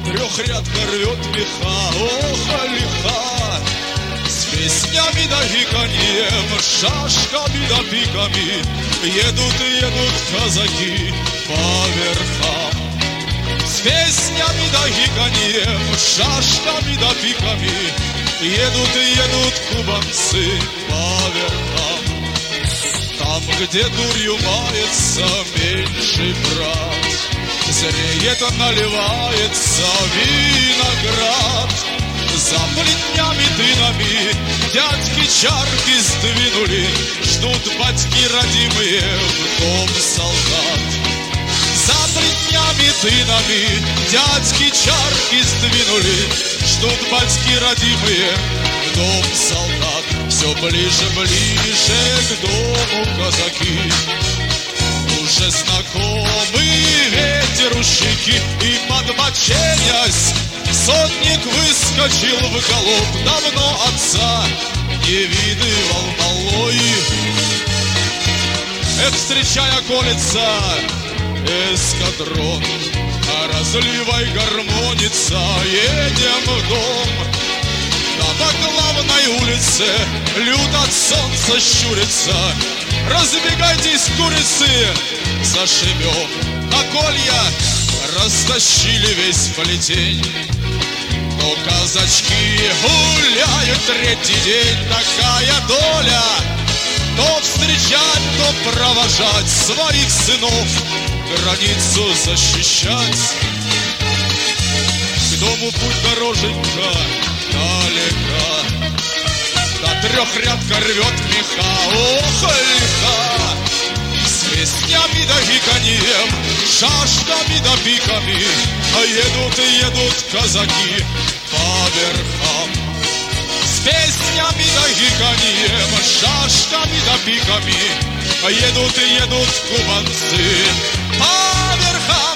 трехрядка рвет меха, ох, лиха. С песнями да гиканьем, шашками да пиками едут и едут казаки по верхам. С песнями да гиканьем, шашками да пиками едут и едут кубанцы по верхам. Там, где дурью мается меньший брат, зреет, наливается виноград. За плетнями дынами дядьки чарки сдвинули, ждут батьки родимые в дом солдат. За плетнями дынами дядьки чарки сдвинули, ждут батьки родимые в дом солдат. Все ближе, ближе к дому казаки, уже знакомый ветер у щеки, и подбоченясь сотник выскочил в галоп. Давно отца не видывал малой. Эх, встречай, околица, эскадрон, а разливай гармоница, едем в дом. Да по главной улице люд от солнца щурится, разбегайтесь, курицы, зашибем. На колья растащили весь плетень, но казачки гуляют третий день. Такая доля, то встречать, то провожать своих сынов, границу защищать. К дому путь дороженька далека, до трехрядка рвет меха, ох, лиха. С песнями да гиканьем, шашками да пиками едут и едут казаки по верхам. С песнями да гиканьем, шашками да пиками едут и едут кубанцы по верхам.